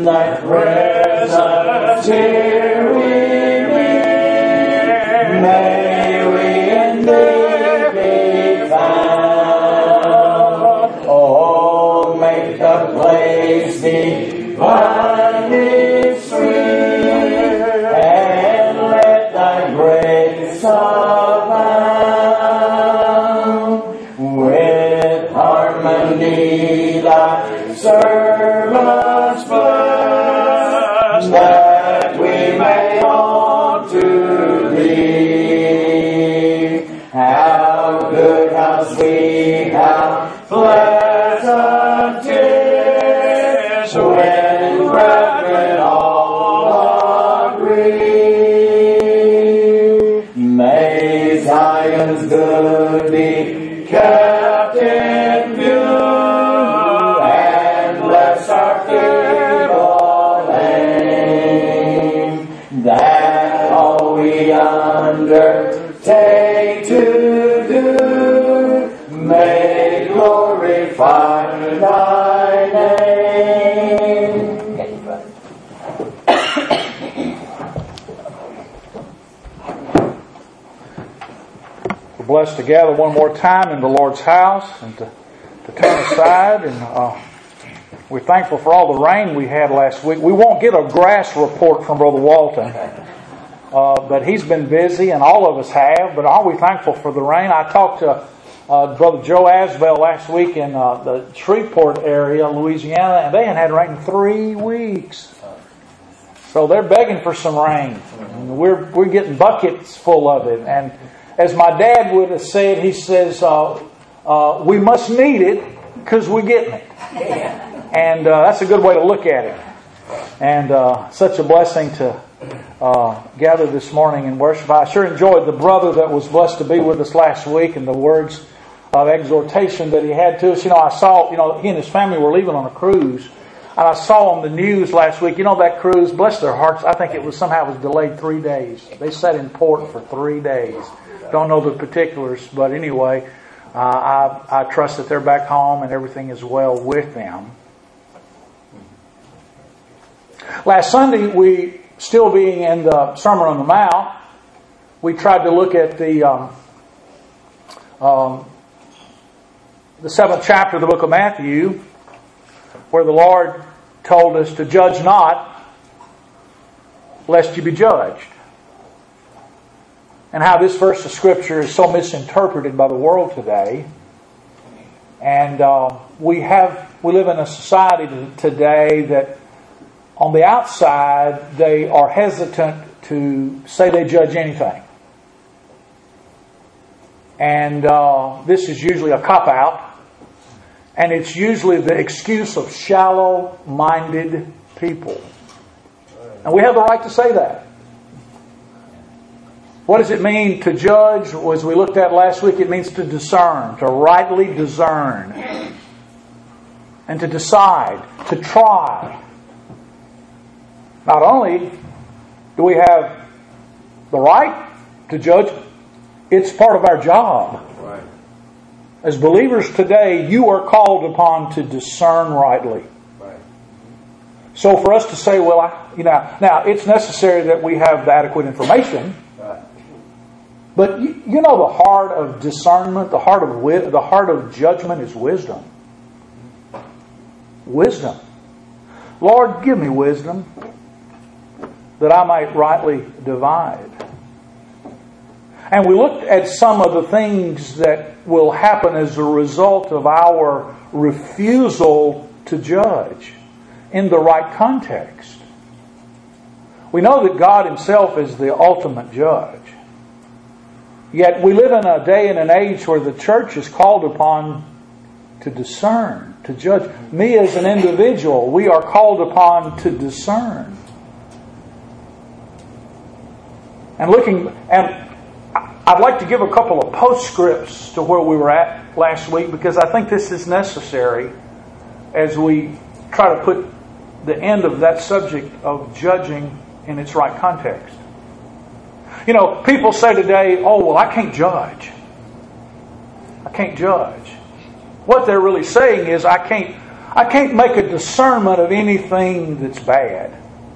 In thy presence here we meet, may we in thee be found. Oh, make the place divinely sweet, and let thy grace abound. With harmony thy servants bless, that we may all to thee. How good, how sweet, how pleasant 'tis, when brethren all agree. May Zion's good be kept in view, and bless our feeble aim, that all we undertake to do may glorify thy name. We're blessed to gather one more time in the Lord's house and to turn aside, and we're thankful for all the rain we had last week. We won't get a grass report from Brother Walton, but he's been busy, and all of us have. But are we thankful for the rain? I talked to Brother Joe Asbell last week in the Shreveport area, Louisiana, and they had rain in 3 weeks. So they're begging for some rain. And we're getting buckets full of it. And as my dad would have said, he says, we must need it because we're getting it. And that's a good way to look at it. And such a blessing to gather this morning and worship. I sure enjoyed the brother that was blessed to be with us last week and the words of exhortation that he had to us. I saw, he and his family were leaving on a cruise. And I saw on the news last week, that cruise, bless their hearts, I think it was delayed 3 days. They sat in port for 3 days. Don't know the particulars, but anyway, I trust that they're back home and everything is well with them. Last Sunday, we, still being in the Sermon on the Mount, we tried to look at the 7th chapter of the book of Matthew, where the Lord told us to judge not, lest you be judged. And how this verse of Scripture is so misinterpreted by the world today. And we live in a society today that on the outside they are hesitant to say they judge anything. And this is usually a cop-out. And it's usually the excuse of shallow-minded people. And we have the right to say that. What does it mean to judge? As we looked at last week, it means to discern, to rightly discern. And to decide, to try. Not only do we have the right to judge, it's part of our job. Right. As believers today, you are called upon to discern rightly. Right. So for us to say, now it's necessary that we have the adequate information. Right. But the heart of discernment, the heart of judgment is wisdom. Wisdom. Lord, give me wisdom that I might rightly divide. And we looked at some of the things that will happen as a result of our refusal to judge in the right context. We know that God Himself is the ultimate judge. Yet we live in a day and an age where the church is called upon to discern, to judge. Me as an individual, we are called upon to discern. And I'd like to give a couple of postscripts to where we were at last week, because I think this is necessary as we try to put the end of that subject of judging in its right context. People say today, I can't judge. I can't judge. What they're really saying is, I I can't make a discernment of anything that's bad.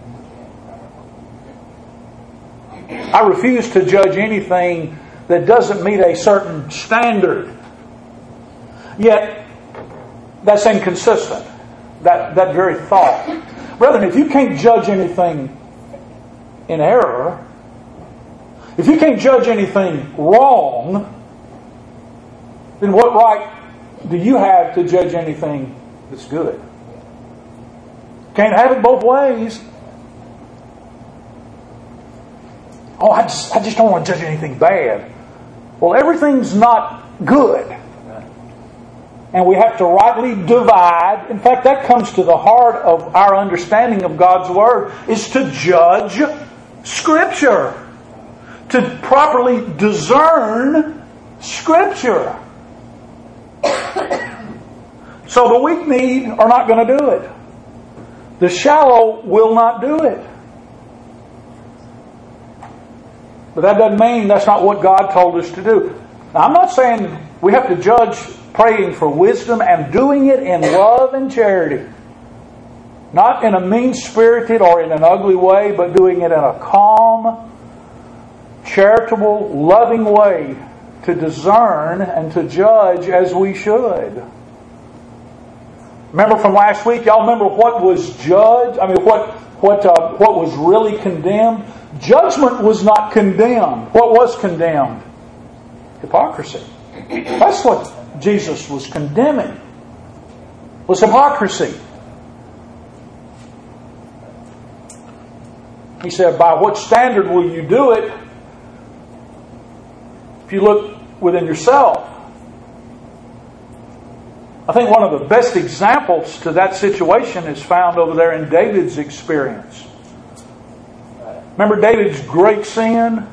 I refuse to judge anything that doesn't meet a certain standard. Yet, that's inconsistent. That very thought. Brethren, if you can't judge anything in error, if you can't judge anything wrong, then what right do you have to judge anything that's good? Can't have it both ways. Oh, I just don't want to judge anything bad. Well, everything's not good. And we have to rightly divide. In fact, that comes to the heart of our understanding of God's Word, is to judge Scripture. To properly discern Scripture. So the weak-kneed are not going to do it. The shallow will not do it. But that doesn't mean that's not what God told us to do. Now, I'm not saying we have to judge praying for wisdom and doing it in love and charity. Not in a mean-spirited or in an ugly way, but doing it in a calm, charitable, loving way to discern and to judge as we should. Remember from last week, y'all remember what was judged? I mean, what was really condemned? Judgment was not condemned. What was condemned? Hypocrisy. That's what Jesus was condemning. Was hypocrisy. He said, by what standard will you do it? If you look within yourself. I think one of the best examples to that situation is found over there in David's experience. Remember David's great sin?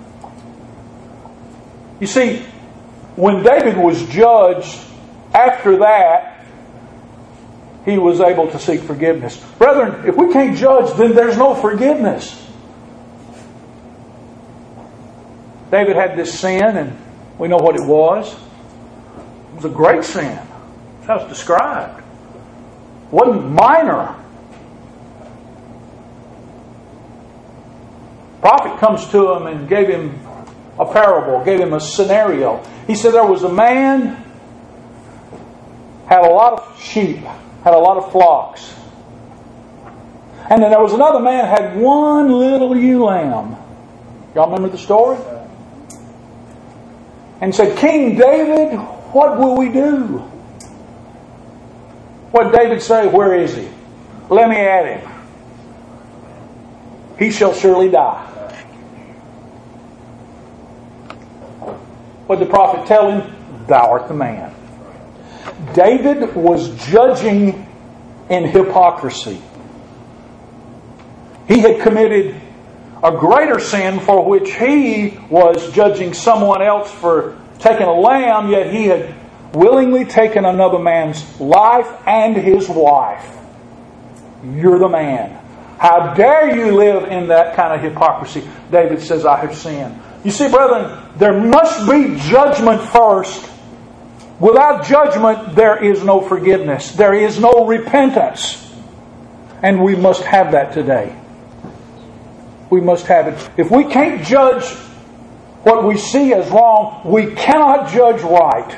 You see, when David was judged, after that, he was able to seek forgiveness. Brethren, if we can't judge, then there's no forgiveness. David had this sin, and we know what it was. It was a great sin. That's how it's described. It wasn't minor. The prophet comes to him and gave him a parable, gave him a scenario. He said there was a man, had a lot of sheep, had a lot of flocks. And then there was another man, had one little ewe lamb. Y'all remember the story? And said, King David, what will we do? What did David say? Where is he? Let me at him. He shall surely die. What did the prophet tell him? Thou art the man. David was judging in hypocrisy. He had committed a greater sin for which he was judging someone else for taking a lamb, yet he had willingly taken another man's life and his wife. You're the man. How dare you live in that kind of hypocrisy? David says, I have sinned. You see, brethren, there must be judgment first. Without judgment, there is no forgiveness. There is no repentance. And we must have that today. We must have it. If we can't judge what we see as wrong, we cannot judge right.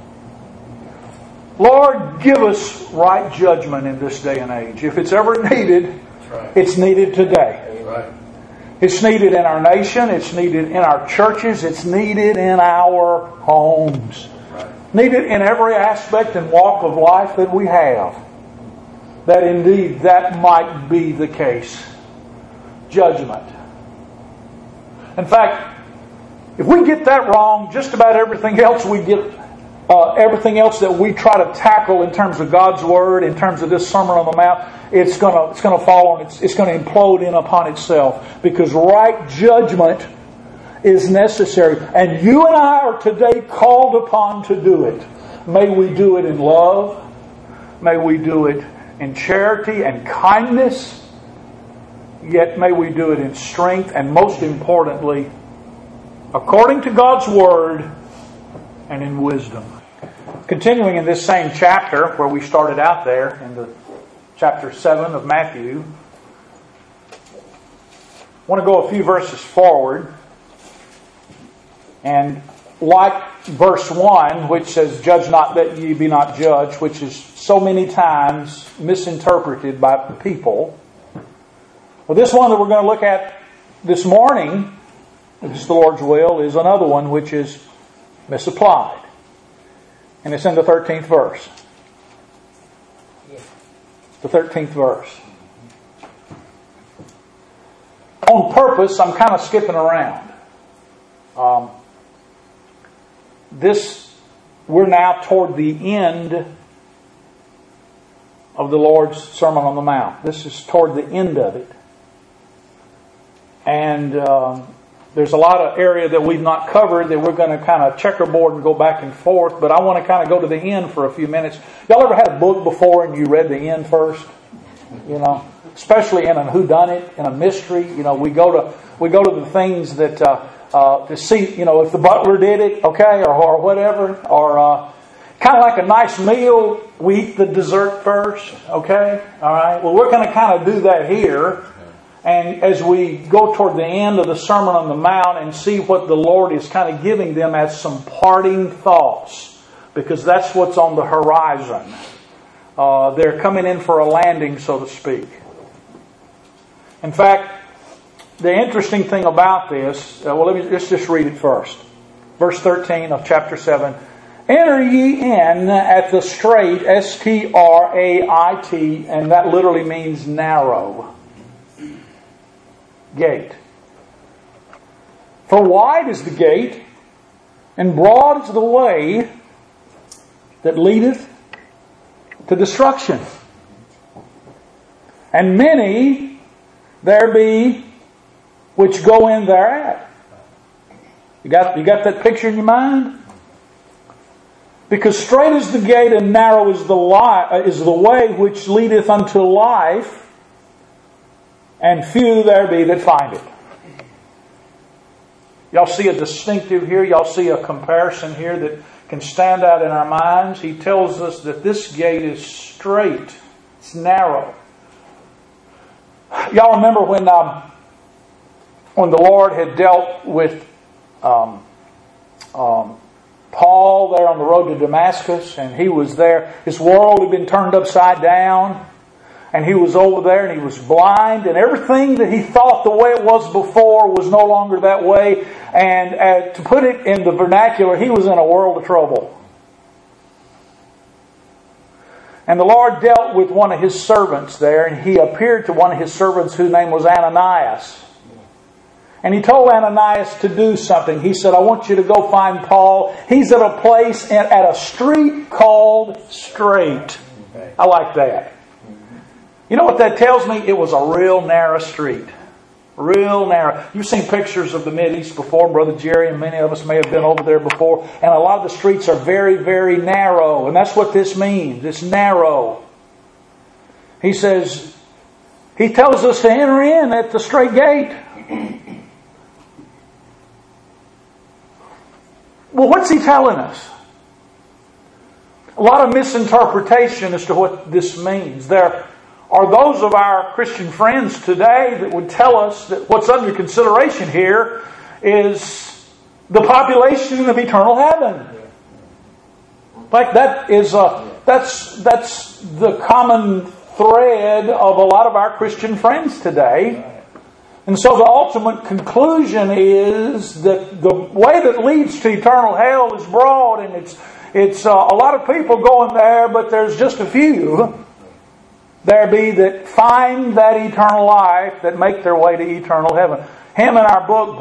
Lord, give us right judgment in this day and age. If it's ever needed, it's needed today. It's needed in our nation. It's needed in our churches. It's needed in our homes. Needed in every aspect and walk of life that we have. That indeed that might be the case. Judgment. In fact, if we get that wrong, just about everything else we get, everything else that we try to tackle in terms of God's Word, in terms of this Sermon on the Mount, it's going to fall on it's going to implode in upon itself, because right judgment is necessary, and you and I are today called upon to do it. May we do it in love. May we do it in charity and kindness. Yet may we do it in strength, and most importantly, according to God's Word and in wisdom. Continuing in this same chapter where we started out there in the chapter 7 of Matthew, I want to go a few verses forward. And like verse 1, which says, "Judge not that ye be not judged," which is so many times misinterpreted by people. Well, this one that we're going to look at this morning, if it's the Lord's will, is another one which is misapplied. And it's in the 13th verse. The 13th verse. On purpose, I'm kind of skipping around. We're now toward the end of the Lord's Sermon on the Mount. This is toward the end of it. And there's a lot of area that we've not covered that we're going to kind of checkerboard and go back and forth. But I want to kind of go to the end for a few minutes. Y'all ever had a book before and you read the end first? You know, especially in a whodunit, in a mystery. You know, we go to the things that to see. You know, if the butler did it, okay, or whatever, or kind of like a nice meal, we eat the dessert first, okay, all right. Well, we're going to kind of do that here. And as we go toward the end of the Sermon on the Mount and see what the Lord is kind of giving them as some parting thoughts, because that's what's on the horizon. They're coming in for a landing, so to speak. In fact, the interesting thing about this, let's just read it first. Verse 13 of chapter 7. "Enter ye in at the strait," Strait, and that literally means narrow gate. "For wide is the gate, and broad is the way that leadeth to destruction. And many there be which go in thereat." You got that picture in your mind? "Because straight is the gate and narrow is the way which leadeth unto life, and few there be that find it." Y'all see a distinctive here? Y'all see a comparison here that can stand out in our minds? He tells us that this gate is straight. It's narrow. Y'all remember when the Lord had dealt with Paul there on the road to Damascus, and he was there. His world had been turned upside down. And he was over there and he was blind, and everything that he thought the way it was before was no longer that way. And to put it in the vernacular, he was in a world of trouble. And the Lord dealt with one of His servants there, and He appeared to one of His servants whose name was Ananias. And He told Ananias to do something. He said, "I want you to go find Paul. He's at a place at a street called Straight." I like that. You know what that tells me? It was a real narrow street. Real narrow. You've seen pictures of the Mideast before. Brother Jerry and many of us may have been over there before. And a lot of the streets are very, very narrow. And that's what this means. It's narrow. He says, He tells us to enter in at the straight gate. Well, what's He telling us? A lot of misinterpretation as to what this means. There are those of our Christian friends today that would tell us that what's under consideration here is the population of eternal heaven. Like that's the common thread of a lot of our Christian friends today. And so the ultimate conclusion is that the way that leads to eternal hell is broad, and it's a lot of people going there, but there's just a few there be that find that eternal life, that make their way to eternal heaven. Him in our book,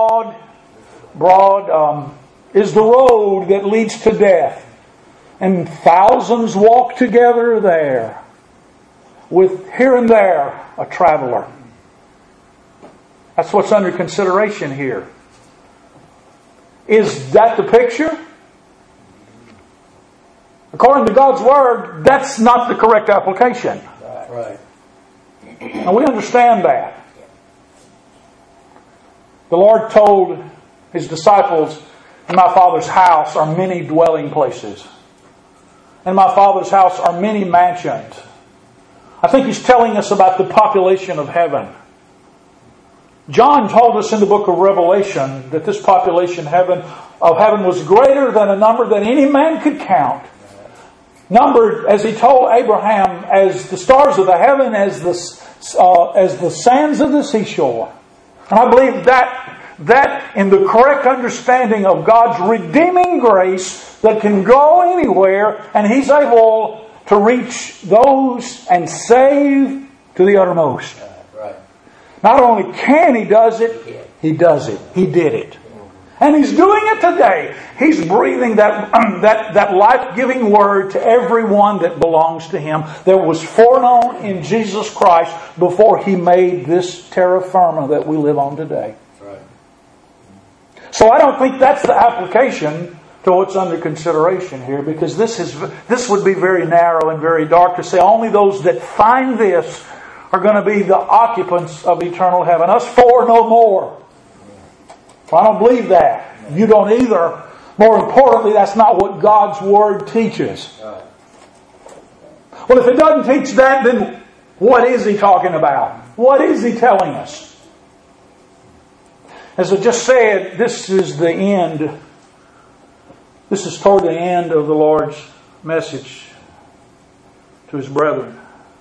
broad is the road that leads to death. And thousands walk together there, with here and there a traveler. That's what's under consideration here. Is that the picture? According to God's Word, that's not the correct application. Right. And we understand that. The Lord told His disciples, "In my Father's house are many dwelling places." in my Father's house are many mansions. I think He's telling us about the population of heaven. John told us in the book of Revelation that this population of heaven was greater than a number that any man could count. Numbered, as He told Abraham, as the stars of the heaven, as the sands of the seashore. And I believe that in the correct understanding of God's redeeming grace that can go anywhere, and He's able to reach those and save to the uttermost. Right. Not only can He does it, He does it. He did it. And He's doing it today. He's breathing that life-giving word to everyone that belongs to Him, that was foreknown in Jesus Christ before He made this terra firma that we live on today. Right. So I don't think that's the application to what's under consideration here, because this would be very narrow and very dark to say only those that find this are going to be the occupants of eternal heaven. Us four no more. Well, I don't believe that. You don't either. More importantly, that's not what God's Word teaches. Well, if it doesn't teach that, then what is He talking about? What is He telling us? As I just said, this is the end. This is toward the end of the Lord's message to His brethren.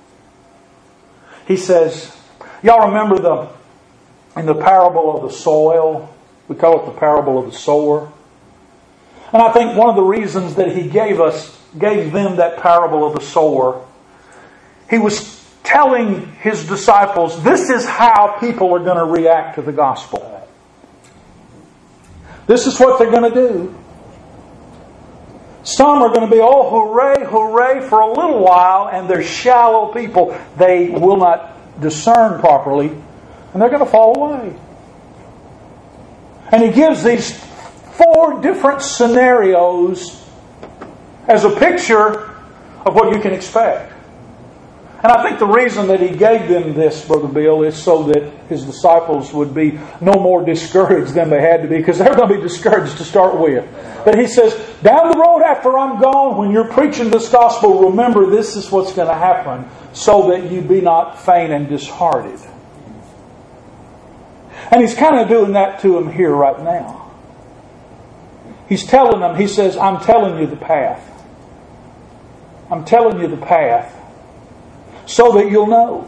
He says, y'all remember in the parable of the soil? We call it the parable of the sower. And I think one of the reasons that He gave them that parable of the sower, He was telling His disciples, this is how people are going to react to the gospel. This is what they're going to do. Some are going to be, oh, hooray, hooray, for a little while, and they're shallow people. They will not discern properly, and they're going to fall away. And He gives these 4 different scenarios as a picture of what you can expect. And I think the reason that He gave them this, Brother Bill, is so that His disciples would be no more discouraged than they had to be, because they're going to be discouraged to start with. But He says, down the road after I'm gone, when you're preaching this gospel, remember this is what's going to happen, so that you be not faint and disheartened. And He's kind of doing that to them here right now. He's telling them, He says, I'm telling you the path. I'm telling you the path so that you'll know.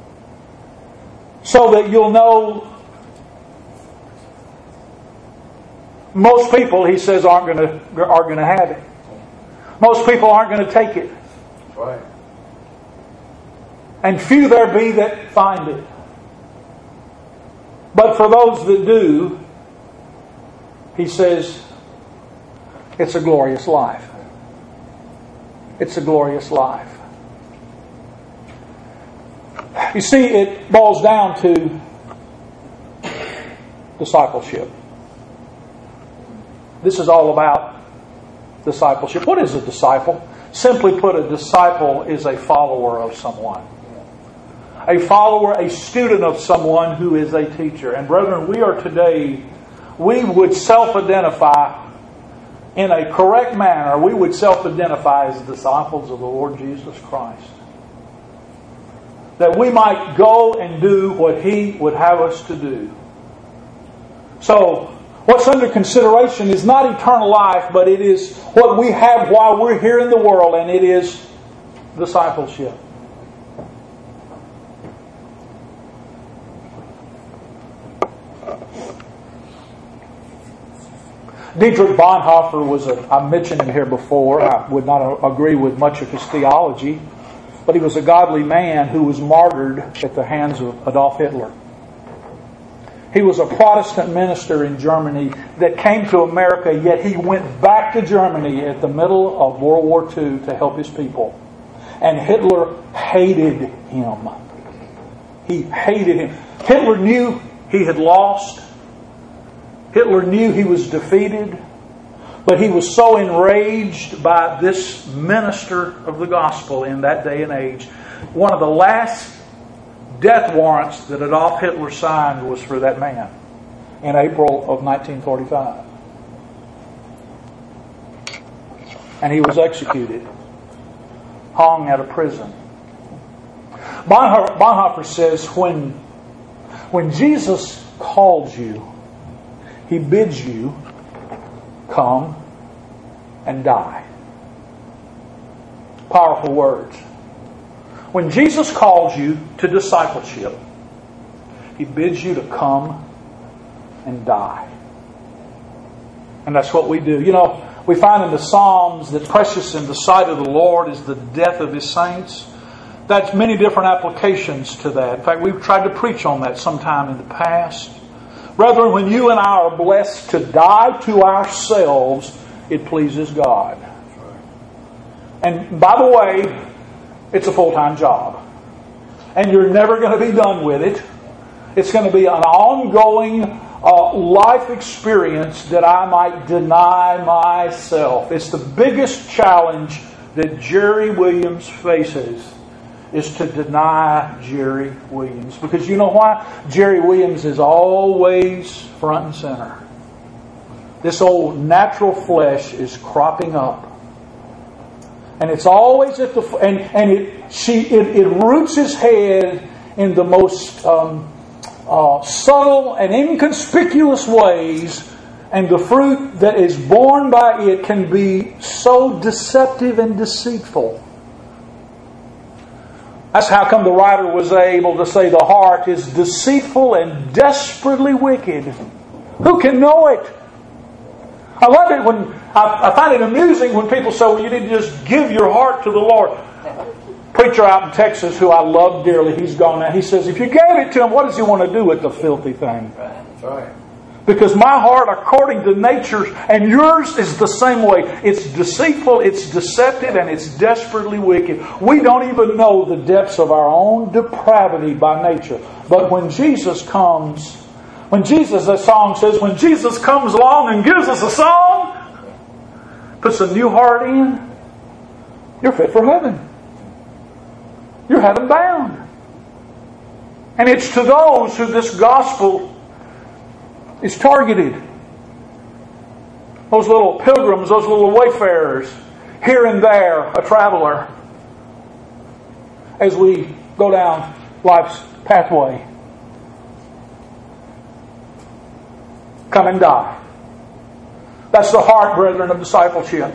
So that you'll know. Most people, He says, are going to have it. Most people aren't going to take it. Right. And few there be that find it. But for those that do, He says, it's a glorious life. It's a glorious life. You see, it boils down to discipleship. This is all about discipleship. What is a disciple? Simply put, a disciple is a follower of someone. A follower, a student of someone who is a teacher. And brethren, we would self-identify in a correct manner. We would self-identify as disciples of the Lord Jesus Christ. That we might go and do what He would have us to do. So, what's under consideration is not eternal life, but it is what we have while we're here in the world, and it is discipleship. Dietrich Bonhoeffer I mentioned him here before. I would not agree with much of his theology, but he was a godly man who was martyred at the hands of Adolf Hitler. He was a Protestant minister in Germany that came to America, yet he went back to Germany at the middle of World War II to help his people. And Hitler hated him. He hated him. Hitler knew he had lost. Hitler knew he was defeated. But he was so enraged by this minister of the gospel in that day and age. One of the last death warrants that Adolf Hitler signed was for that man in April of 1945. And he was executed. hung out of prison. Bonhoeffer says, when Jesus calls you, He bids you come and die. Powerful words. When Jesus calls you to discipleship, He bids you to come and die. And that's what we do. You know, we find in the Psalms that precious in the sight of the Lord is the death of His saints. That's many different applications to that. In fact, we've tried to preach on that sometime in the past. Brethren, when you and I are blessed to die to ourselves, it pleases God. And by the way, it's a full-time job. And you're never going to be done with it. It's going to be an ongoing life experience that I might deny myself. It's the biggest challenge that Jerry Williams faces, is to deny Jerry Williams. Because you know why? Jerry Williams is always front and center. This old natural flesh is cropping up. And it's always at the... And it roots its head in the most subtle and inconspicuous ways. And the fruit that is born by it can be so deceptive and deceitful. That's how come the writer was able to say the heart is deceitful and desperately wicked. Who can know it? I love it when I find it amusing when people say, well, you need to just give your heart to the Lord. Preacher out in Texas who I love dearly, he's gone now. He says, if you gave it to him, what does he want to do with the filthy thing? That's right. Because my heart, according to nature, and yours is the same way. It's deceitful, it's deceptive, and it's desperately wicked. We don't even know the depths of our own depravity by nature. But when Jesus comes, the song says, when Jesus comes along and gives us a song, puts a new heart in, you're fit for heaven. You're heaven bound. And it's to those who this gospel is targeted. Those little pilgrims, those little wayfarers, here and there, a traveler, as we go down life's pathway. Come and die. That's the heart, brethren, of discipleship.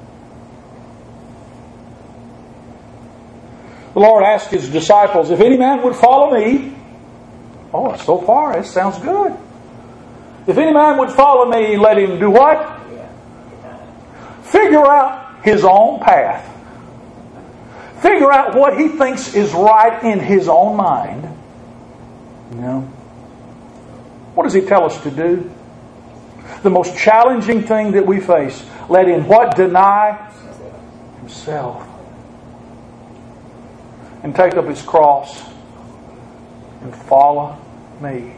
The Lord asked His disciples, if any man would follow me, oh, so far, it sounds good. If any man would follow me, let him do what? Figure out his own path. Figure out what he thinks is right in his own mind. You know? What does He tell us to do? The most challenging thing that we face. Let him what? Deny himself. And take up his cross and follow me.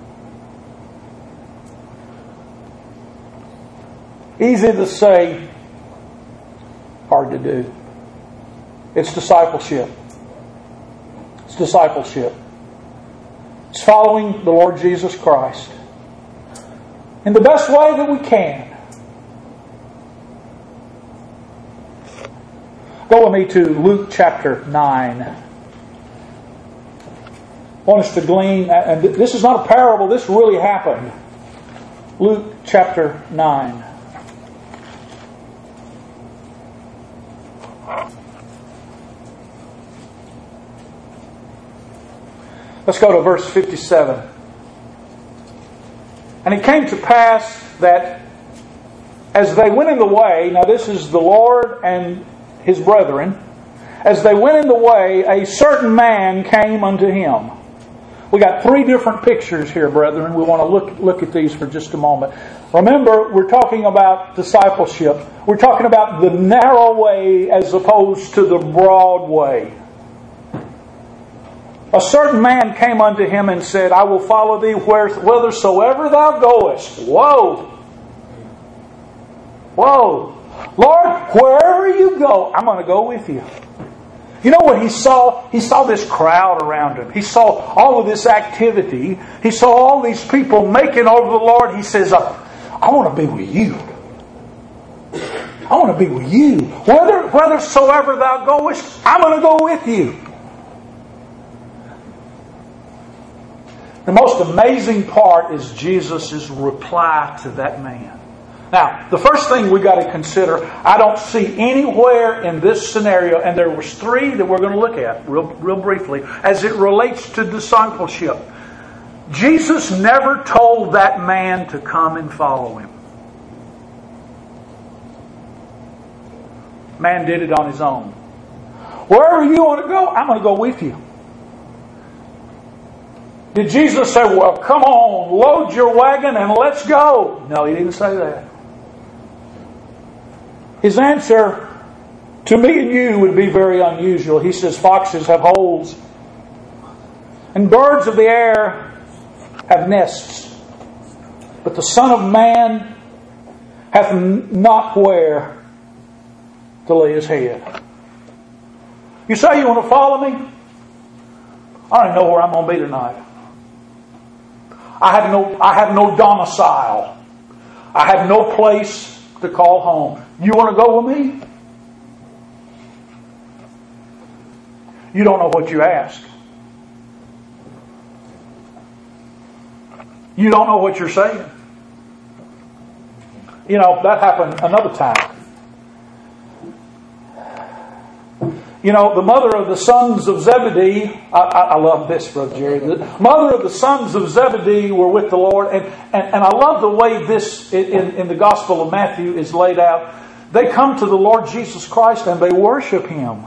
Easy to say, hard to do. It's discipleship. It's discipleship. It's following the Lord Jesus Christ in the best way that we can. Go with me to Luke chapter 9. I want us to glean, and this is not a parable, this really happened. Luke chapter 9. Let's go to verse 57. And it came to pass that as they went in the way, now this is the Lord and His brethren, as they went in the way, a certain man came unto Him. We got three different pictures here, brethren. We want to look at these for just a moment. Remember, we're talking about discipleship. We're talking about the narrow way as opposed to the broad way. A certain man came unto Him and said, I will follow thee whithersoever thou goest. Whoa! Whoa! Lord, wherever you go, I'm going to go with you. You know what he saw? He saw this crowd around him. He saw all of this activity. He saw all these people making over the Lord. He says, I want to be with you. I want to be with you. Whithersoever thou goest, I'm going to go with you. The most amazing part is Jesus' reply to that man. Now, the first thing we got to consider, I don't see anywhere in this scenario, and there was 3 that we're going to look at real briefly, as it relates to discipleship. Jesus never told that man to come and follow him. Man did it on his own. Wherever you want to go, I'm going to go with you. Did Jesus say, well, come on, load your wagon and let's go? No, He didn't say that. His answer to me and you would be very unusual. He says, foxes have holes, and birds of the air have nests, but the Son of Man hath not where to lay His head. You say you want to follow me? I don't know where I'm going to be tonight. I have no domicile. I have no place to call home. You want to go with me? You don't know what you ask. You don't know what you're saying. You know, that happened another time. You know, the mother of the sons of Zebedee, I love this, Brother Jerry. The mother of the sons of Zebedee were with the Lord, and I love the way this in the Gospel of Matthew is laid out. They come to the Lord Jesus Christ and they worship Him.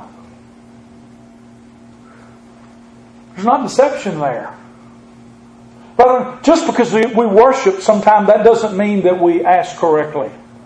There's not deception there. But just because we worship sometimes, that doesn't mean that we ask correctly.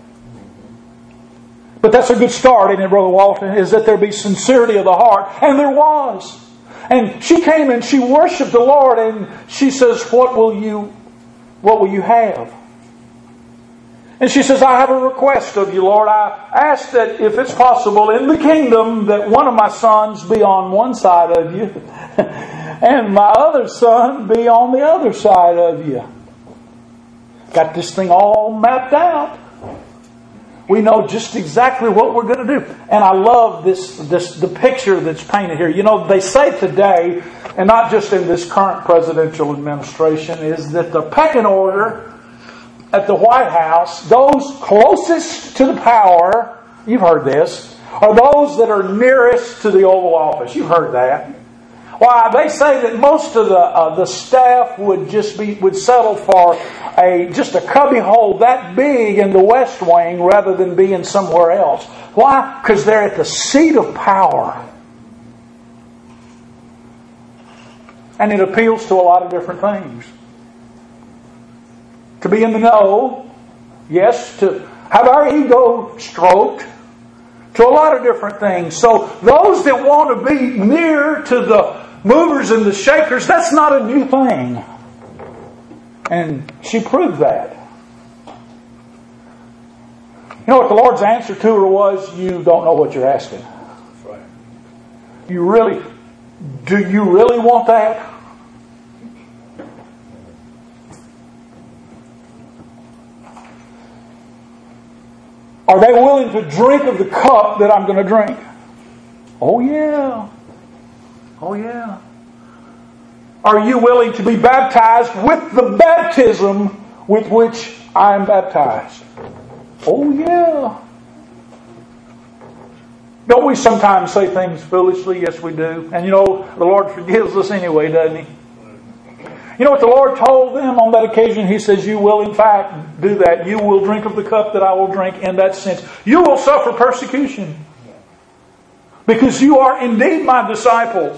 But that's a good start, isn't it, Brother Walton? Is that there be sincerity of the heart. And there was. And she came and she worshipped the Lord, and she says, what will you have? And she says, I have a request of you, Lord. I ask that if it's possible in the kingdom that one of my sons be on one side of you and my other son be on the other side of you. Got this thing all mapped out. We know just exactly what we're going to do. And I love the picture that's painted here. You know, they say today, and not just in this current presidential administration, is that the pecking order at the White House, those closest to the power, you've heard this, are those that are nearest to the Oval Office. You've heard that. Why, they say that most of the staff would settle for just a cubby hole that big in the West Wing rather than being somewhere else. Why? Because they're at the seat of power. And it appeals to a lot of different things. To be in the know, yes, to have our ego stroked, to a lot of different things. So those that want to be near to the movers and the shakers, that's not a new thing. And she proved that. You know what the Lord's answer to her was? You don't know what you're asking. That's right. Do you really want that? Are they willing to drink of the cup that I'm going to drink? Oh yeah. Oh yeah. Are you willing to be baptized with the baptism with which I am baptized? Oh yeah. Don't we sometimes say things foolishly? Yes, we do. And you know, the Lord forgives us anyway, doesn't He? You know what the Lord told them on that occasion? He says, you will in fact do that. You will drink of the cup that I will drink in that sense. You will suffer persecution. Because you are indeed my disciples.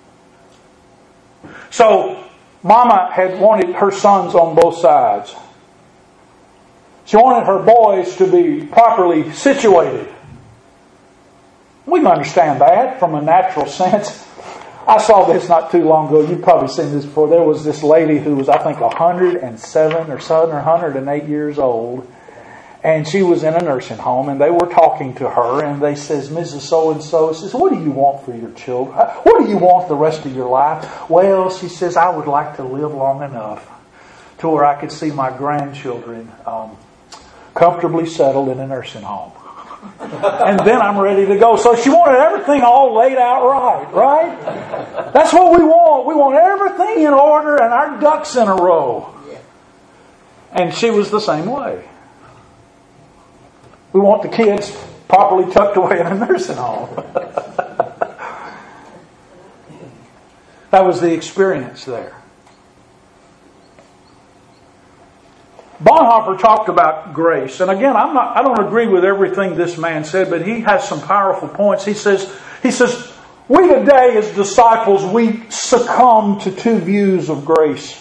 So, Mama had wanted her sons on both sides. She wanted her boys to be properly situated. We can understand that from a natural sense. I saw this not too long ago. You've probably seen this before. There was this lady who was, I think, 107 or 108 years old. And she was in a nursing home, and they were talking to her, and they says, Mrs. So-and-so says, what do you want for your children? What do you want the rest of your life? Well, she says, I would like to live long enough to where I could see my grandchildren comfortably settled in a nursing home. and then I'm ready to go. So she wanted everything all laid out right? That's what we want. We want everything in order and our ducks in a row. And she was the same way. We want the kids properly tucked away in a nursing home. That was the experience there. Bonhoeffer talked about grace. And again, I don't agree with everything this man said, but he has some powerful points. He says, we today as disciples, we succumb to two views of grace.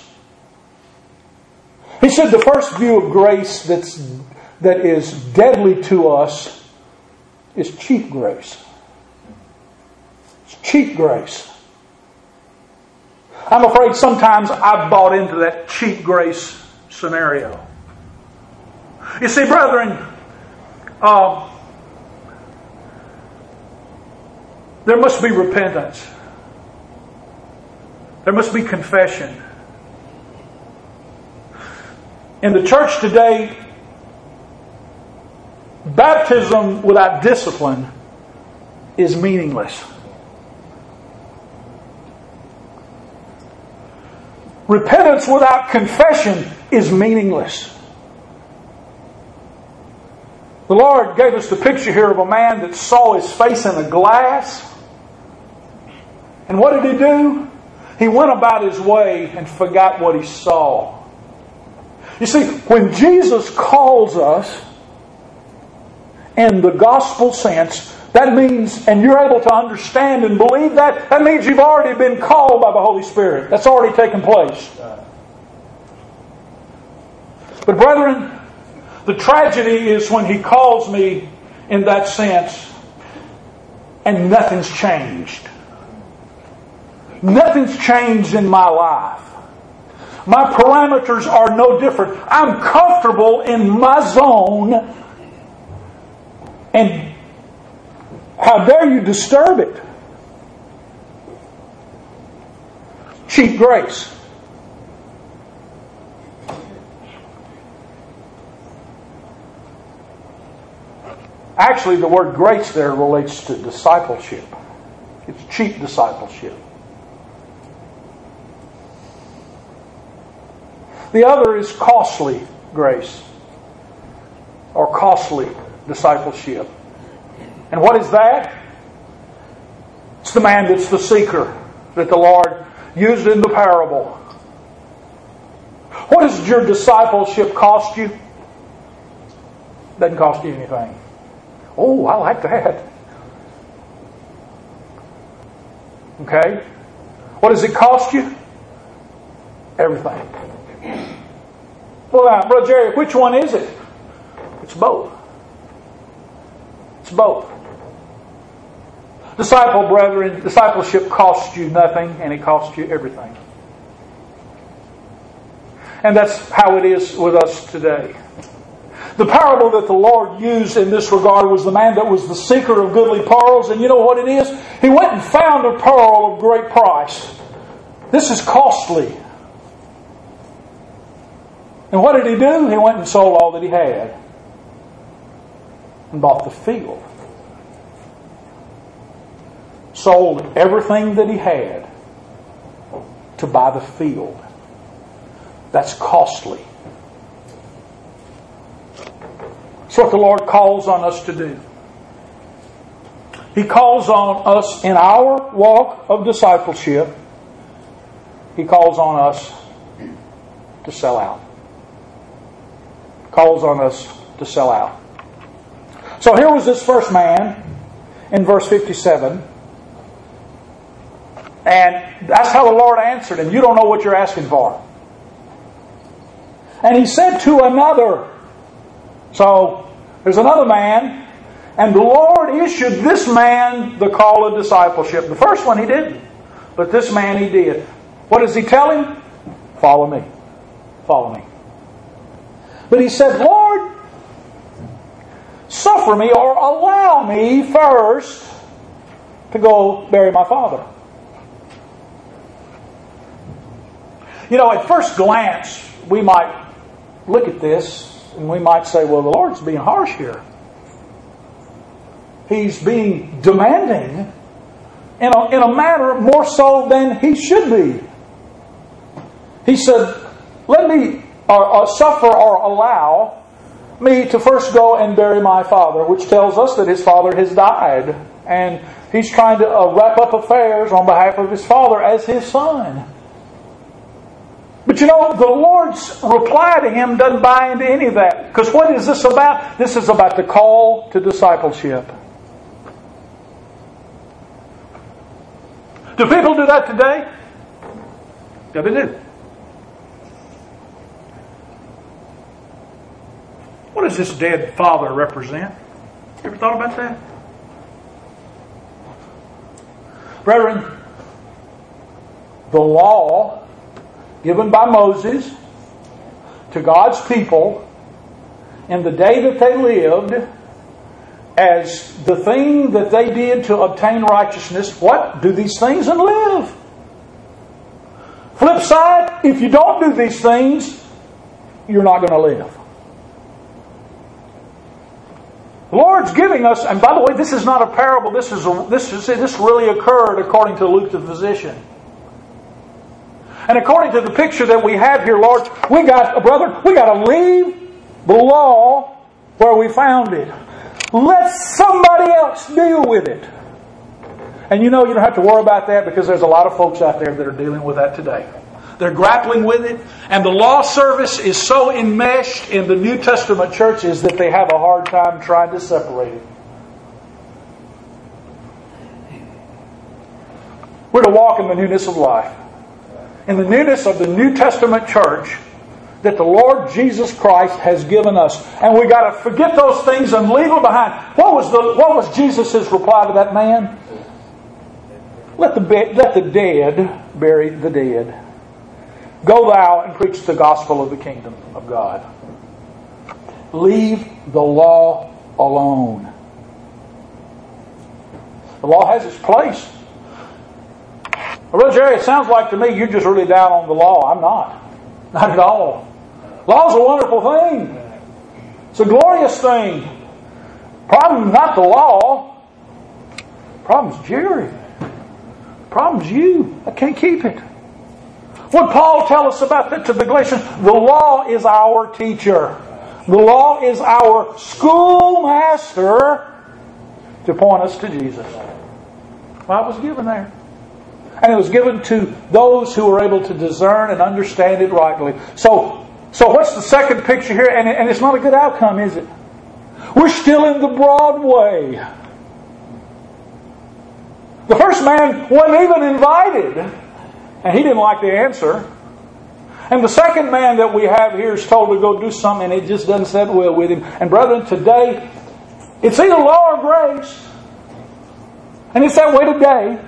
He said the first view of grace that is deadly to us is cheap grace. It's cheap grace. I'm afraid sometimes I've bought into that cheap grace scenario. You see, brethren, there must be repentance. There must be confession. In the church today, baptism without discipline is meaningless. Repentance without confession is meaningless. The Lord gave us the picture here of a man that saw his face in a glass. And what did he do? He went about his way and forgot what he saw. You see, when Jesus calls us in the gospel sense, that means, and you're able to understand and believe that means you've already been called by the Holy Spirit. That's already taken place. But brethren, the tragedy is when He calls me in that sense and nothing's changed. Nothing's changed in my life. My parameters are no different. I'm comfortable in my zone, and how dare you disturb it? Cheap grace. Actually, the word grace there relates to discipleship. It's cheap discipleship. The other is costly grace, or costly discipleship. And what is that? It's the man that's the seeker that the Lord used in the parable. What does your discipleship cost you? Doesn't cost you anything. Oh, I like that. Okay? What does it cost you? Everything. Well, now, Brother Jerry, which one is it? It's both. It's both. Discipleship costs you nothing, and it costs you everything. And that's how it is with us today. The parable that the Lord used in this regard was the man that was the seeker of goodly pearls. And you know what it is? He went and found a pearl of great price. This is costly. And what did he do? He went and sold all that he had and bought the field. Sold everything that he had to buy the field. That's costly. That's what the Lord calls on us to do. He calls on us in our walk of discipleship. He calls on us to sell out. Calls on us to sell out. So here was this first man in verse 57. And that's how the Lord answered him. You don't know what you're asking for. And he said to another. So there's another man, and the Lord issued this man the call of discipleship. The first one he didn't, but this man he did. What does he tell him? Follow me. Follow me. But he said, Lord, suffer me or allow me first to go bury my father. You know, at first glance, we might look at this and we might say, well, the Lord's being harsh here. he's being demanding in a manner more so than he should be. He said, let me suffer or allow me to first go and bury my father, which tells us that his father has died. And he's trying to wrap up affairs on behalf of his father as his son. But the Lord's reply to him doesn't buy into any of that. Because what is this about? This is about the call to discipleship. Do people do that today? Yeah, they do. What does this dead father represent? You ever thought about that? Brethren, the law given by Moses to God's people in the day that they lived as the thing that they did to obtain righteousness. What? Do these things and live. Flip side, if you don't do these things, you're not going to live. The Lord's giving us, and by the way, this is not a parable. This really occurred according to Luke the physician. And according to the picture that we have here, Lord, we got to leave the law where we found it. Let somebody else deal with it. And you don't have to worry about that because there's a lot of folks out there that are dealing with that today. They're grappling with it. And the law service is so enmeshed in the New Testament churches that they have a hard time trying to separate it. We're to walk in the newness of life. In the newness of the New Testament church that the Lord Jesus Christ has given us. And we got to forget those things and leave them behind. What was Jesus' reply to that man? Let the dead bury the dead. Go thou and preach the gospel of the kingdom of God. Leave the law alone. The law has its place. Well, Brother Jerry, it sounds like to me you're just really down on the law. I'm not. Not at all. Law's a wonderful thing. It's a glorious thing. Problem not the law. Problem's Jerry. Problem's you. I can't keep it. What Paul tells us about that to the Galatians, the law is our teacher. The law is our schoolmaster to point us to Jesus. Well, it was given there. And it was given to those who were able to discern and understand it rightly. So what's the second picture here? And it's not a good outcome, is it? We're still in the broad way. The first man wasn't even invited. And he didn't like the answer. And the second man that we have here is told to go do something and it just doesn't sit well with him. And brethren, today, it's either law or grace. And it's that way today.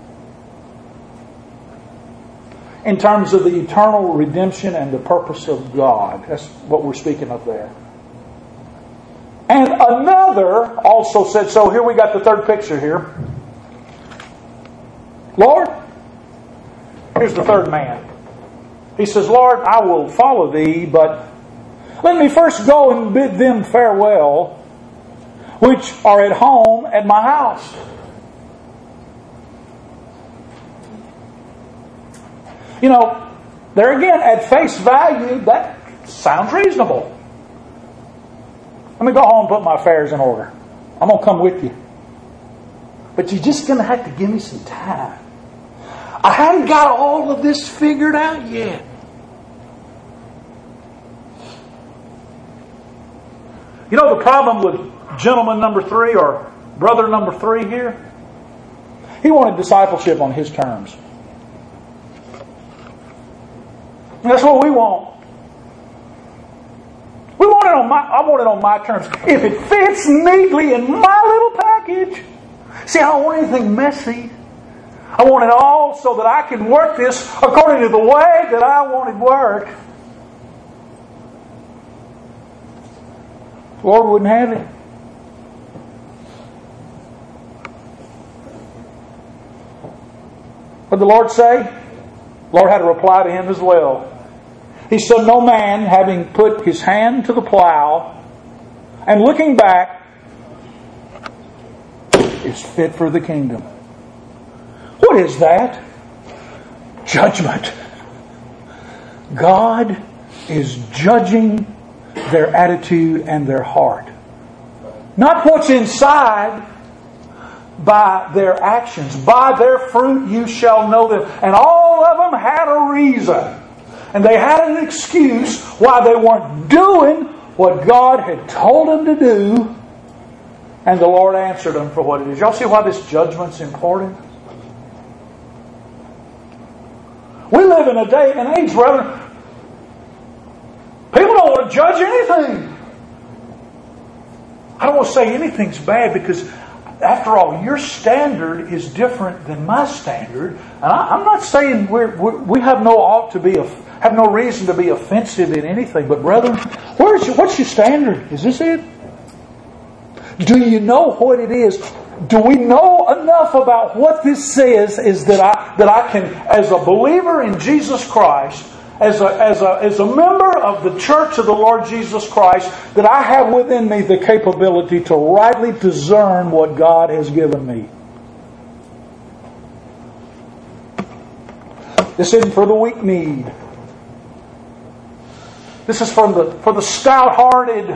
In terms of the eternal redemption and the purpose of God. That's what we're speaking of there. And another also said, so here we got the third picture here. Lord, here's the third man. He says, Lord, I will follow thee, but let me first go and bid them farewell, which are at home at my house. There again, at face value, that sounds reasonable. Let me go home and put my affairs in order. I'm going to come with you. But you're just going to have to give me some time. I haven't got all of this figured out yet. The problem with gentleman number 3 or brother number 3 here? He wanted discipleship on his terms. And that's what we want. I want it on my terms. If it fits neatly in my little package. See, I don't want anything messy. I want it all so that I can work this according to the way that I want it worked. The Lord wouldn't have it. What did the Lord say? The Lord had to reply to him as well. He said, no man, having put his hand to the plow and looking back, is fit for the kingdom. What is that? Judgment. God is judging their attitude and their heart. Not what's inside, by their actions. By their fruit you shall know them. And all of them had a reason. And they had an excuse why they weren't doing what God had told them to do. And the Lord answered them for what it is. Y'all see why this judgment's important? We live in a day and age, brethren, people don't want to judge anything. I don't want to say anything's bad because, after all, your standard is different than my standard. And I'm not saying we have no reason to be offensive in anything. But brethren, what's your standard? Is this it? Do you know what it is? Do we know enough about what this says? Is that I can, as a believer in Jesus Christ, as a member of the church of the Lord Jesus Christ, that I have within me the capability to rightly discern what God has given me. This isn't for the weak-kneed. This is for the stout-hearted.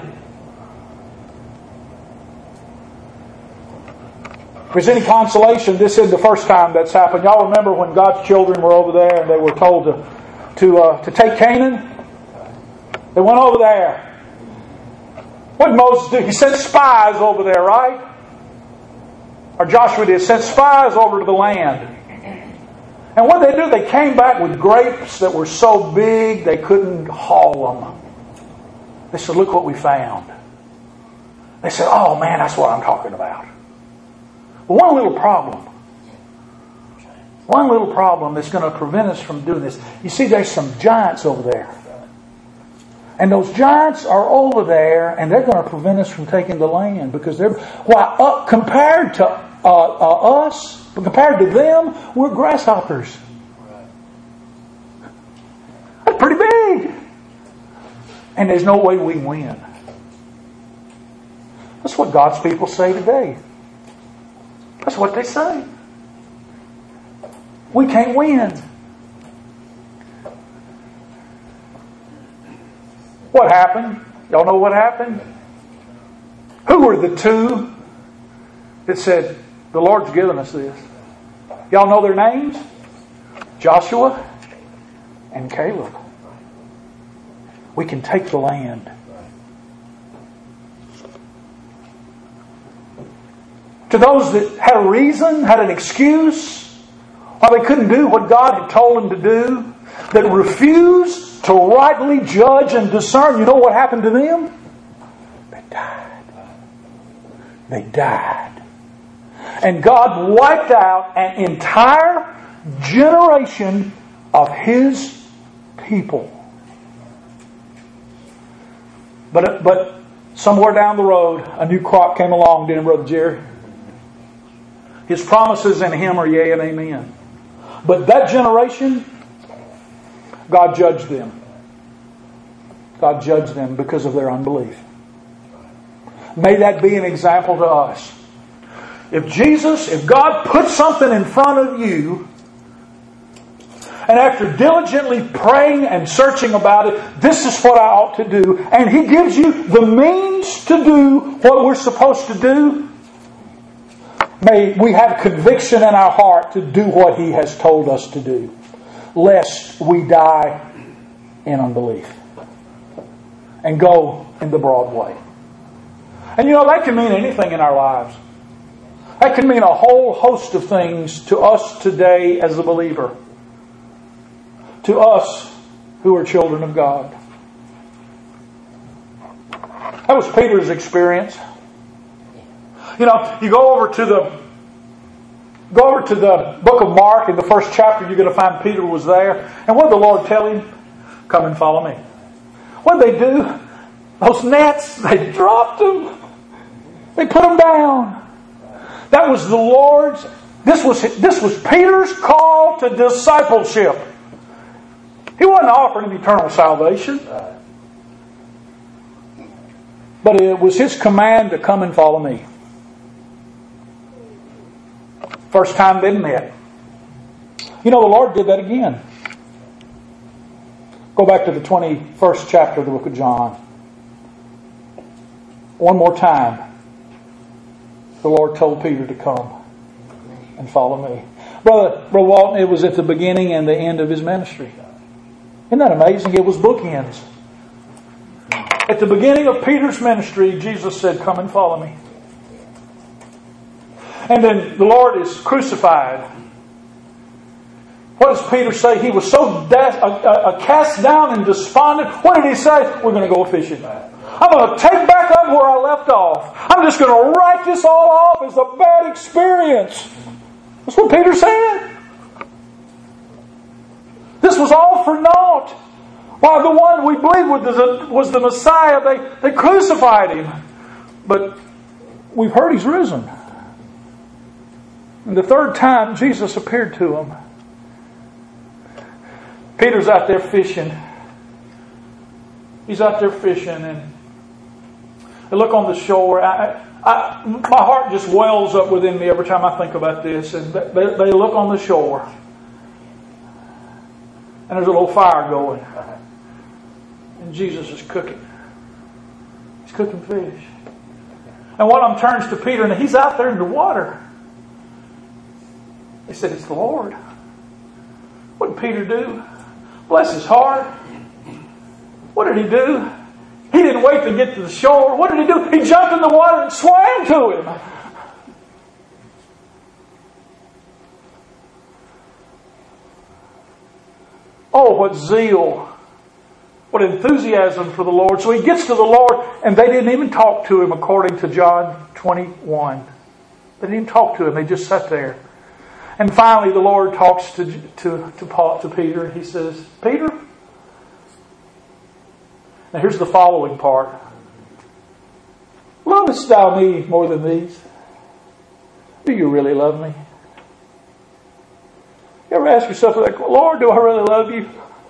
If there's any consolation, this isn't the first time that's happened. Y'all remember when God's children were over there and they were told to take Canaan? They went over there. What did Moses do? He sent spies over there, right? Or Joshua did, sent spies over to the land. And what did they do? They came back with grapes that were so big they couldn't haul them. They said, look what we found. They said, oh man, that's what I'm talking about. But one little problem that's going to prevent us from doing this. You see, there's some giants over there. And those giants are over there, and they're going to prevent us from taking the land. Because compared to us, compared to them, we're grasshoppers. That's pretty big. And there's no way we win. That's what God's people say today. That's what they say. We can't win. What happened? Y'all know what happened? Who were the two that said, the Lord's given us this? Y'all know their names? Joshua and Caleb. We can take the land. To those that had a reason, had an excuse, why they couldn't do what God had told them to do, that refused to rightly judge and discern, you know what happened to them? They died. They died. And God wiped out an entire generation of His people. But somewhere down the road, a new crop came along, didn't it, Brother Jerry? His promises in Him are yea and amen. But that generation, God judged them. God judged them because of their unbelief. May that be an example to us. If God puts something in front of you, and after diligently praying and searching about it, this is what I ought to do, and He gives you the means to do what we're supposed to do, may we have conviction in our heart to do what He has told us to do, lest we die in unbelief and go in the broad way. And you know, that can mean anything in our lives. That can mean a whole host of things to us today as a believer. To us who are children of God. That was Peter's experience. You know, you go over to the book of Mark, in the first chapter, you're going to find Peter was there. And what did the Lord tell him? Come and follow me. What did they do? Those nets, they dropped them. They put them down. That was the Lord's. This was Peter's call to discipleship. He wasn't offering him eternal salvation. But it was his command to come and follow me. First time they met. You know, the Lord did that again. Go back to the 21st chapter of the book of John. One more time, the Lord told Peter to come and follow me. Brother Walton, it was at the beginning and the end of his ministry. Isn't that amazing? It was bookends. At the beginning of Peter's ministry, Jesus said, come and follow me. And then the Lord is crucified. What does Peter say? He was so cast down and despondent. What did he say? We're going to go fishing. I'm going to take back up where I left off. I'm just going to write this all off as a bad experience. That's what Peter said. This was all for naught. Why, the one we believed was the Messiah, they crucified Him. But we've heard He's risen. And the third time Jesus appeared to him. Peter's out there fishing. He's out there fishing, and they look on the shore. My heart just wells up within me every time I think about this. And they look on the shore, and there's a little fire going, and Jesus is cooking. He's cooking fish. And one of them turns to Peter, and he's out there in the water. He said, it's the Lord. What did Peter do? Bless his heart. What did he do? He didn't wait to get to the shore. What did he do? He jumped in the water and swam to him. Oh, what zeal. What enthusiasm for the Lord. So he gets to the Lord, and they didn't even talk to him according to John 21. They didn't even talk to him. They just sat there. And finally, the Lord talks to Peter. He says, Peter, now here's the following part. Lovest thou me more than these? Do you really love me? You ever ask yourself, like, Lord, do I really love you?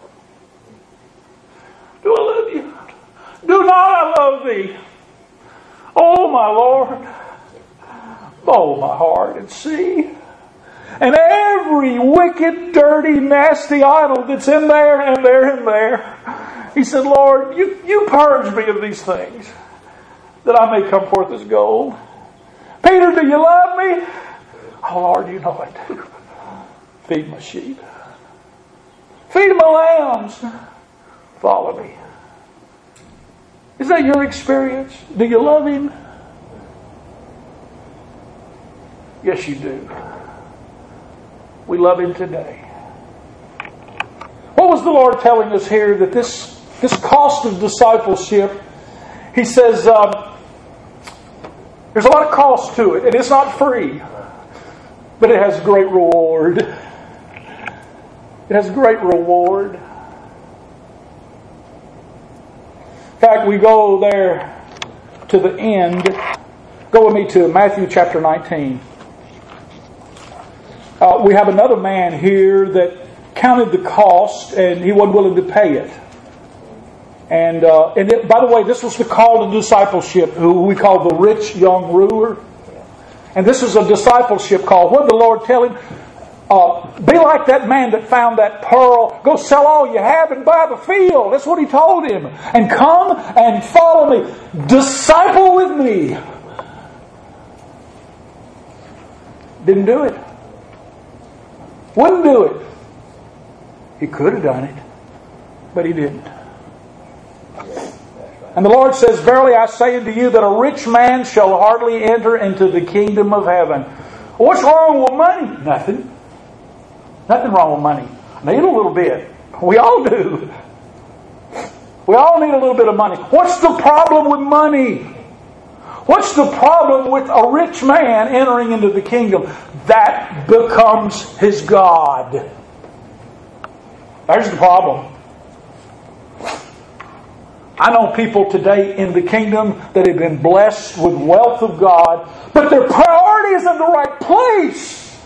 Do I love you? Do not I love thee? Oh, my Lord, bow my heart and see. And every wicked, dirty, nasty idol that's in there and there and there. He said, Lord, you purge me of these things, that I may come forth as gold. Peter, do you love me? Oh, Lord, you know I do. Feed my sheep. Feed my lambs. Follow me. Is that your experience? Do you love Him? Yes, you do. We love Him today. What was the Lord telling us here? That this cost of discipleship, He says, there's a lot of cost to it. And it's not free. But it has great reward. It has great reward. In fact, we go there to the end. Go with me to Matthew chapter 19. We have another man here that counted the cost and he wasn't willing to pay it. And by the way, this was the call to discipleship, who we call the rich young ruler. And this is a discipleship call. What did the Lord tell him? Be like that man that found that pearl. Go sell all you have and buy the field. That's what He told him. And come and follow me. Disciple with me. Didn't do it. Wouldn't do it. He could have done it, but he didn't. And the Lord says, verily I say unto you that a rich man shall hardly enter into the kingdom of heaven. What's wrong with money? Nothing. Nothing wrong with money. I need a little bit. We all do. We all need a little bit of money. What's the problem with money? What's the problem with a rich man entering into the kingdom? That becomes his God. There's the problem. I know people today in the kingdom that have been blessed with wealth of God, but their priority is in the right place.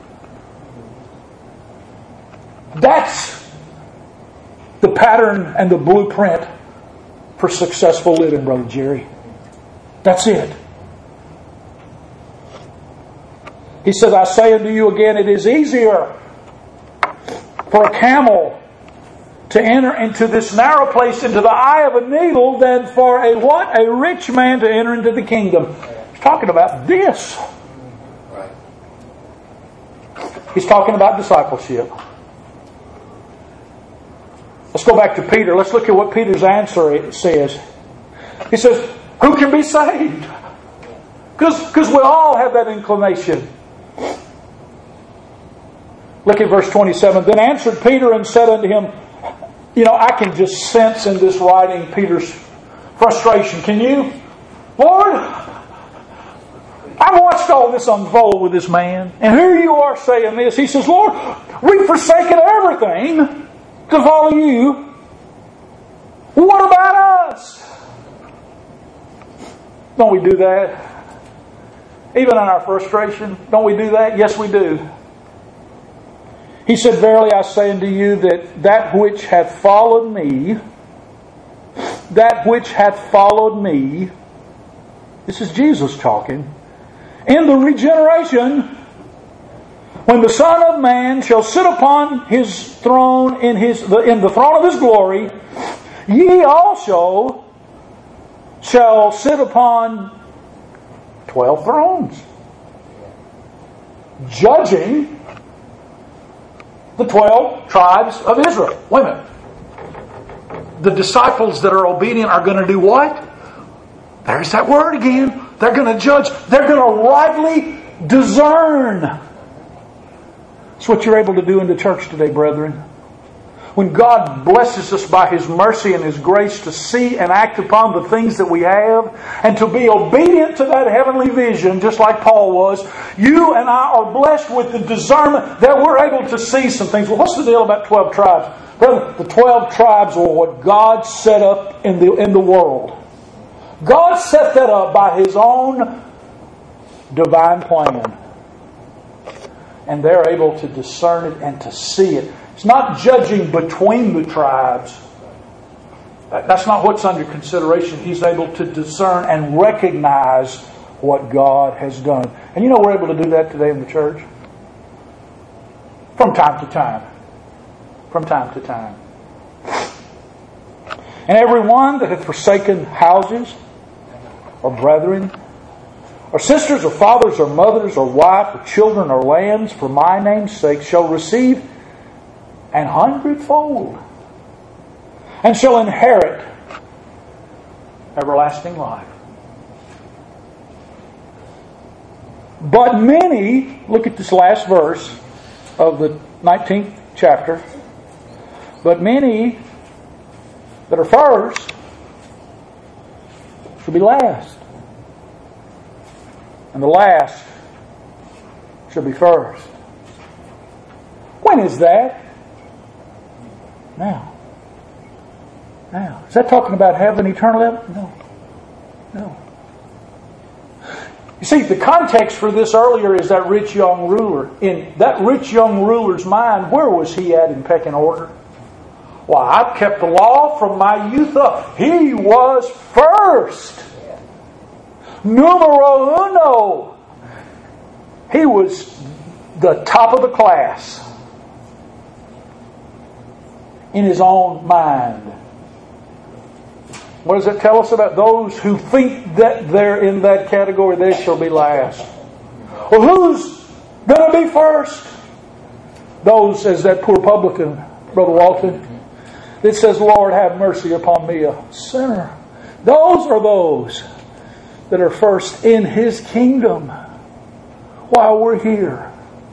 That's the pattern and the blueprint for successful living, Brother Jerry. That's it. He says, I say unto you again, it is easier for a camel to enter into this narrow place, into the eye of a needle, than for a what? A rich man to enter into the kingdom. He's talking about this. He's talking about discipleship. Let's go back to Peter. Let's look at what Peter's answer says. He says, who can be saved? Because we all have that inclination. Look at verse 27. Then answered Peter and said unto him, I can just sense in this writing Peter's frustration. Can you? Lord, I've watched all this unfold with this man, and here you are saying this. He says, Lord, we've forsaken everything to follow you. What about us? Don't we do that? Even in our frustration, don't we do that? Yes, we do. He said, verily I say unto you that which hath followed me, this is Jesus talking, in the regeneration, when the Son of Man shall sit upon His throne in the throne of His glory, ye also shall sit upon 12 thrones, judging the 12 tribes of Israel. Wait a minute. The disciples that are obedient are going to do what? There's that word again. They're going to judge. They're going to rightly discern. That's what you're able to do in the church today, brethren. When God blesses us by His mercy and His grace to see and act upon the things that we have and to be obedient to that heavenly vision, just like Paul was, you and I are blessed with the discernment that we're able to see some things. Well, what's the deal about 12 tribes? Brother, the 12 tribes were what God set up in the world. God set that up by His own divine plan. And they're able to discern it and to see it. It's not judging between the tribes. That's not what's under consideration. He's able to discern and recognize what God has done. And we're able to do that today in the church. From time to time. From time to time. And everyone that hath forsaken houses, or brethren, or sisters, or fathers, or mothers, or wife, or children, or lands, for my name's sake, shall receive 100-fold, and shall inherit everlasting life. But many, look at this last verse of the 19th chapter, but many that are first shall be last, and the last shall be first. When is that? Now. Is that talking about heaven, eternal heaven? No. You see, the context for this earlier is that rich young ruler. In that rich young ruler's mind, where was he at in pecking order? Why, I've kept the law from my youth up. He was first. Numero uno. He was the top of the class. In his own mind. What does it tell us about those who think that they're in that category? They shall be last. Well, who's going to be first? Those, as that poor publican, Brother Walton, that says, Lord, have mercy upon me, a sinner. Those are those that are first in His kingdom while we're here.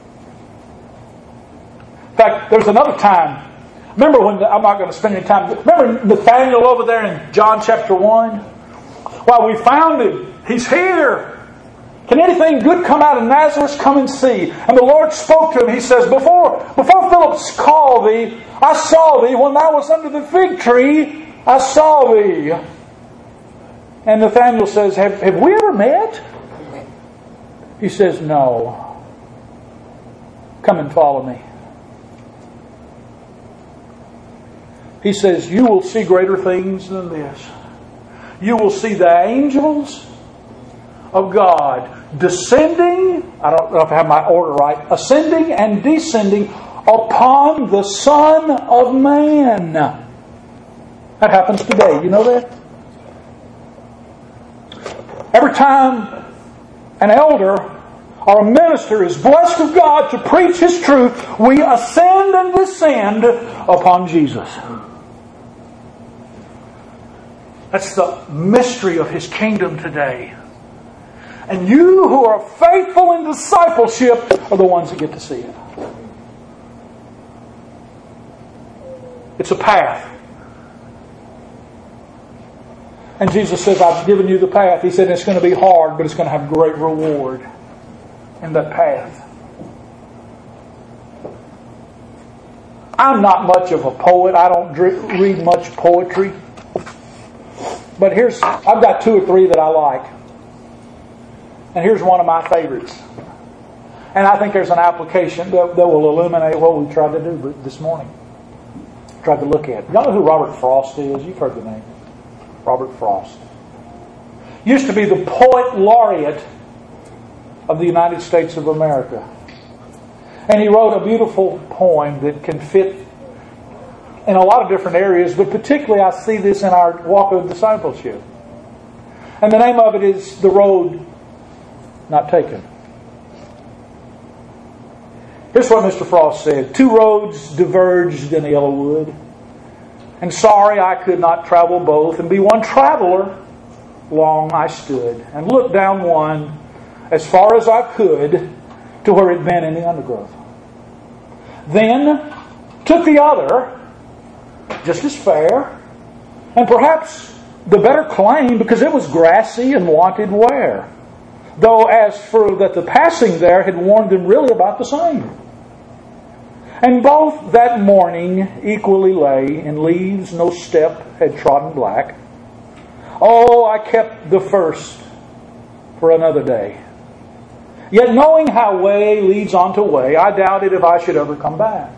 In fact, there's another time. Remember I'm not going to spend any time. Remember Nathanael over there in John chapter 1? Well, we found him. He's here. Can anything good come out of Nazareth? Come and see. And the Lord spoke to him. He says, Before Philip called thee, I saw thee. When thou was under the fig tree, I saw thee. And Nathanael says, Have we ever met? He says, No. Come and follow me. He says, you will see greater things than this. You will see the angels of God. descending, I don't know if I have my order right, ascending and descending upon the Son of Man. That happens today. You know that? Every time an elder or a minister is blessed of God to preach His truth, we ascend and descend upon Jesus. That's the mystery of His kingdom today. And you who are faithful in discipleship are the ones that get to see it. It's a path. And Jesus says, I've given you the path. He said it's going to be hard, but it's going to have great reward in that path. I'm not much of a poet. I don't read much poetry. But I've got 2 or 3 that I like. And here's one of my favorites. And I think there's an application that will illuminate what we tried to do this morning. Tried to look at. Y'all know who Robert Frost is? You've heard the name. Robert Frost. Used to be the poet laureate of the United States of America. And he wrote a beautiful poem that can fit in a lot of different areas, but particularly I see this in our walk of discipleship. And the name of it is The Road Not Taken. Here's what Mr. Frost said. 2 roads diverged in the yellow wood, and sorry I could not travel both, and be one traveler. Long I stood, and looked down one as far as I could to where it had been in the undergrowth. Then took the other, just as fair, and perhaps the better claim, because it was grassy and wanted wear. Though as for that the passing there had warned them really about the same. And both that morning equally lay in leaves no step had trodden black. Oh, I kept the first for another day. Yet knowing how way leads on to way, I doubted if I should ever come back.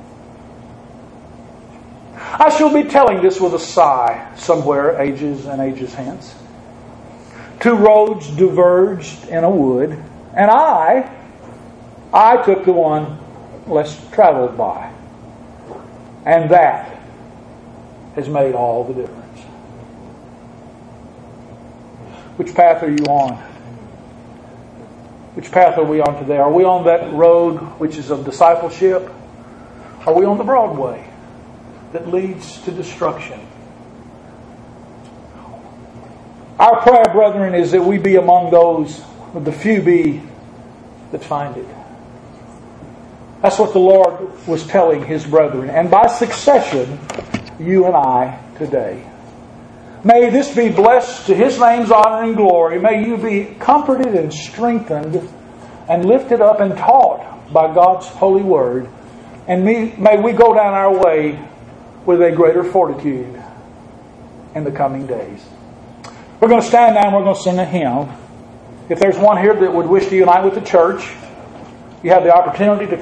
I shall be telling this with a sigh somewhere ages and ages hence. 2 roads diverged in a wood, and I took the one less traveled by. And that has made all the difference. Which path are you on? Which path are we on today? Are we on that road which is of discipleship? Are we on the broad way that leads to destruction? Our prayer, brethren, is that we be among those, with the few be that find it. That's what the Lord was telling His brethren. And by succession, you and I today. May this be blessed to His name's honor and glory. May you be comforted and strengthened and lifted up and taught by God's holy word. And may we go down our way with a greater fortitude in the coming days. We're going to stand now and we're going to sing a hymn. If there's one here that would wish to unite with the church, you have the opportunity to